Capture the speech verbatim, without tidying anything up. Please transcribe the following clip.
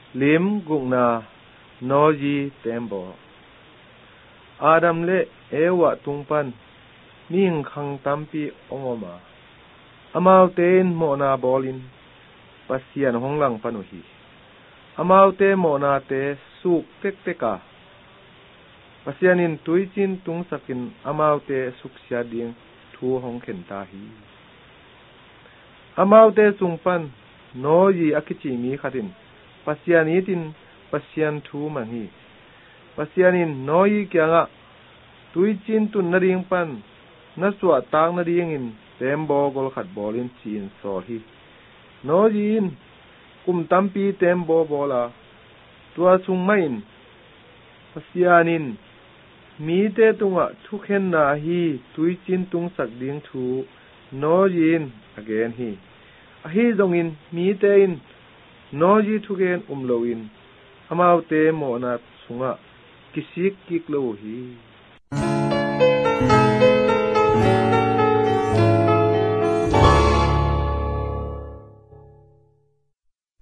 lim gungna noji tembo Adam le ewa tungpan ning khang tampi ongoma amau ten mona bolin pasian honglang panuhi amau te mona te suk tek teka pasianin tuichin tung sakin amau te suksia ding thu hong khen ta hi amau te chungpan noji akichi mi khatin pasianitin pasian thu mangi pasianin noi kyanga tuichin tun naring pan naswa tang naring in tembo gol khat bolin chin so hi nojin kum tampi tembo bola tua chung main pasianin mi te tunga thukhen na hi tuichin tung sak ding thu nojin again hi ahi zongin mi te in noji thugen umloin amau te mo na sunga kisik kik lo hi